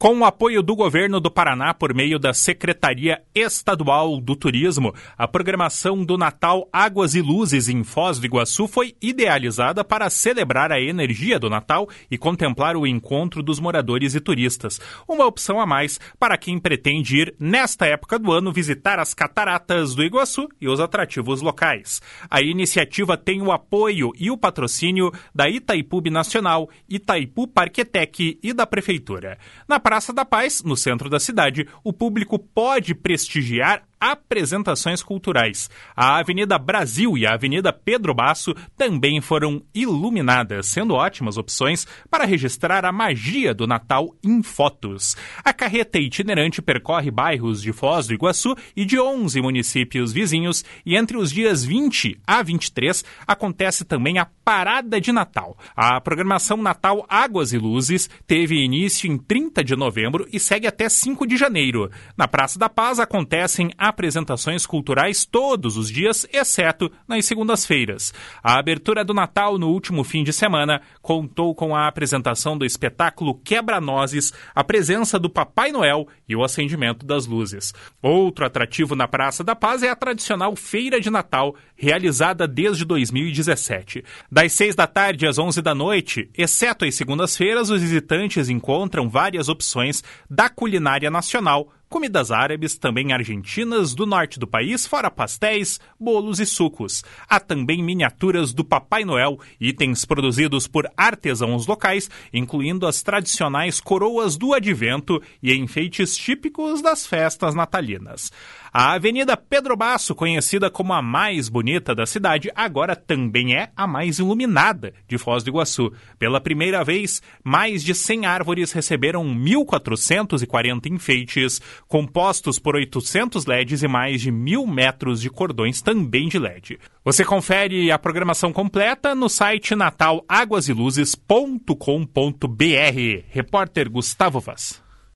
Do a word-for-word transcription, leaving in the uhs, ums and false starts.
Com o apoio do governo do Paraná por meio da Secretaria Estadual do Turismo, a programação do Natal Águas e Luzes em Foz do Iguaçu foi idealizada para celebrar a energia do Natal e contemplar o encontro dos moradores e turistas. Uma opção a mais para quem pretende ir, nesta época do ano, visitar as cataratas do Iguaçu e os atrativos locais. A iniciativa tem o apoio e o patrocínio da Itaipu Binacional, Itaipu Parquetec e da Prefeitura. Na Praça da Paz, no centro da cidade, o público pode prestigiar apresentações culturais. A Avenida Brasil e a Avenida Pedro Basso também foram iluminadas, sendo ótimas opções para registrar a magia do Natal em fotos. A carreta itinerante percorre bairros de Foz do Iguaçu e de onze municípios vizinhos, e entre os dias vinte a vinte e três acontece também a Parada de Natal. A programação Natal Águas e Luzes teve início em trinta de novembro e segue até cinco de janeiro. Na Praça da Paz acontecem apresentações culturais todos os dias, exceto nas segundas-feiras. A abertura do Natal no último fim de semana contou com a apresentação do espetáculo Quebra-Nozes, a presença do Papai Noel e o acendimento das luzes. Outro atrativo na Praça da Paz é a tradicional Feira de Natal, realizada desde dois mil e dezessete. Das seis da tarde às onze da noite, exceto as segundas-feiras, os visitantes encontram várias opções da culinária nacional, comidas árabes, também argentinas, do norte do país, fora pastéis, bolos e sucos. Há também miniaturas do Papai Noel, itens produzidos por artesãos locais, incluindo as tradicionais coroas do advento e enfeites típicos das festas natalinas. A Avenida Pedro Basso, conhecida como a mais bonita da cidade, agora também é a mais iluminada de Foz do Iguaçu. Pela primeira vez, mais de cem árvores receberam mil quatrocentos e quarenta enfeites, compostos por oitocentos L E Ds e mais de mil metros de cordões também de L E D. Você confere a programação completa no site natal águas e luzes ponto com ponto b r. Repórter Gustavo Vaz.